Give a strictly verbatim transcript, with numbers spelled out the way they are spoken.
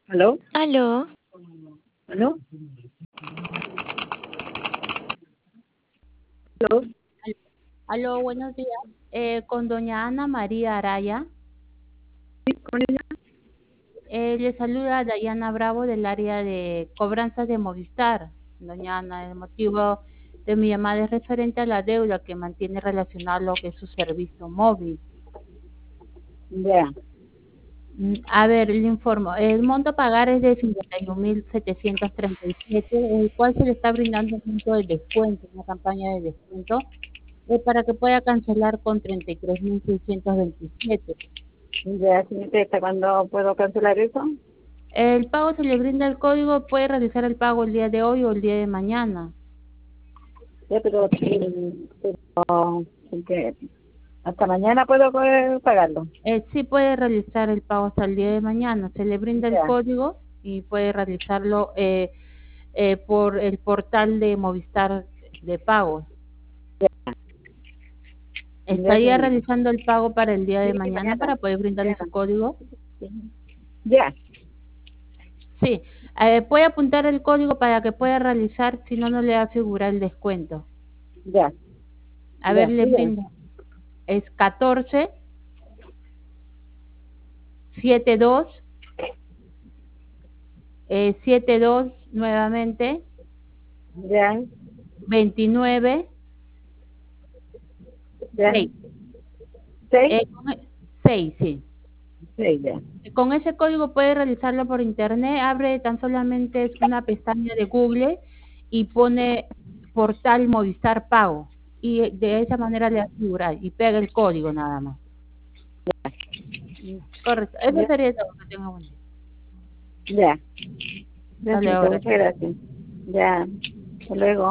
¿Aló? Aló, ¿Aló? ¿Aló? Aló, buenos días. Eh, con doña Ana María Araya. ¿Con ella? Eh, le saluda Dayana Bravo del área de cobranzas de Movistar. Doña Ana, el motivo de mi llamada es referente a la deuda que mantiene relacionado a lo que es su servicio móvil. Ya, Mm, A ver, le informo. El monto a pagar es de cincuenta y un mil setecientos treinta y siete, el cual se le está brindando un punto de descuento, una campaña de descuento, eh, para que pueda cancelar con treinta y tres mil seiscientos veintisiete. ya, señorita, ¿hasta cuándo puedo cancelar eso? El pago se le brinda el código, puede realizar el pago el día de hoy o el día de mañana. Ya, pero, mm, pero porque hasta mañana puedo poder pagarlo. Eh, sí puede realizar el pago hasta el día de mañana. Se le brinda el Ya, código y puede realizarlo eh, eh, por el portal de Movistar de pago. ya, Estaría señorita. realizando el pago para el día de Sí, mañana mañana. para poder brindarle Mañana. su código. Ya, Sí, eh, puede apuntar el código para que pueda realizar, si no, no le va a figurar el descuento. ya, A ver, ya, le dígame. brindo. Es catorce setenta y dos. Eh, setenta y dos nuevamente, Ya, veintinueve, ya. seis. ¿Seis? Eh, con e- seis, sí. Sí, ya. Con ese código puede realizarlo por internet, abre tan solamente es una pestaña de Google y pone portal Movistar Pago. Y de esa manera le asegura y pega el código nada más. Correcto. Eso Ya, sería todo. Que tenga buen día. ya. Ya, Hasta señorita, luego. muchas gracias. Ya, hasta luego.